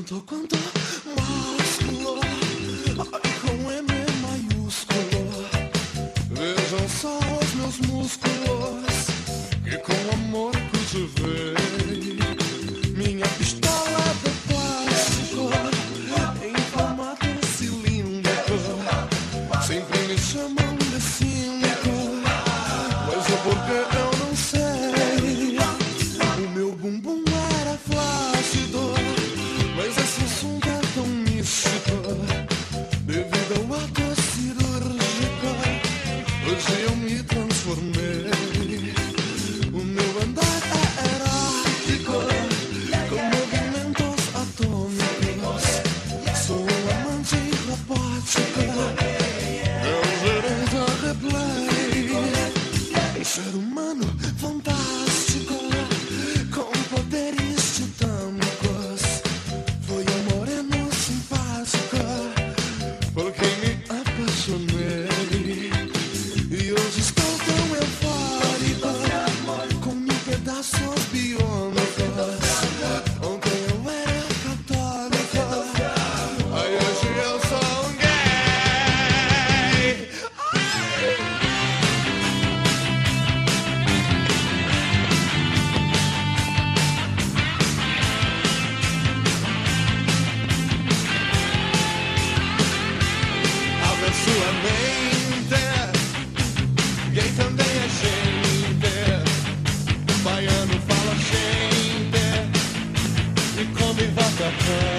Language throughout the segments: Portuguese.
quanto másculo, ai, com M maiúsculo. Vejam só os meus músculos, que com amor cultivei. Minha pistola de plástico, em formato cilíndrico, sempre me chamam de cínico, mas o porquê eu não sei. O meu bumbum era flácido, mas esse assunto é tão místico. Devido ao ato cirúrgico, hoje eu me transformei. O meu andar é erótico, com movimentos atômicos. Sou um amante robótico, meu direito a replay. Um ser humano fantástico, com poderes titânicos. Foi um moreno simpático, por quem me apaixonei. E hoje estou tão eufórico, com 1000 pedaços biônicos. Ontem eu era católico, aí hoje eu sou um gay. Abre sua mente, gay também é gente. Baiano fala gente e come vatapá.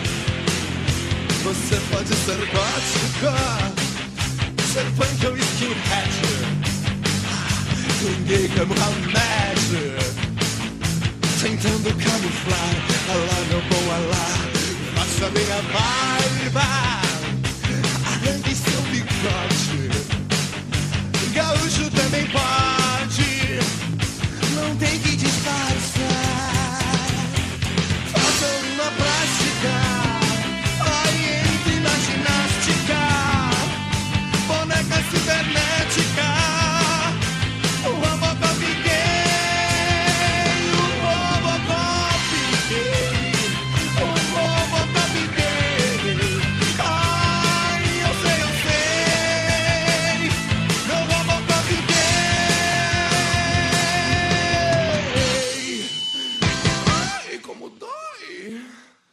Você pode ser gótico, ser punk ou skinhead. Tem gay como Hamed, tentando camuflar. Alá, meu bom alá, faça minha barba, arranque seu bigode.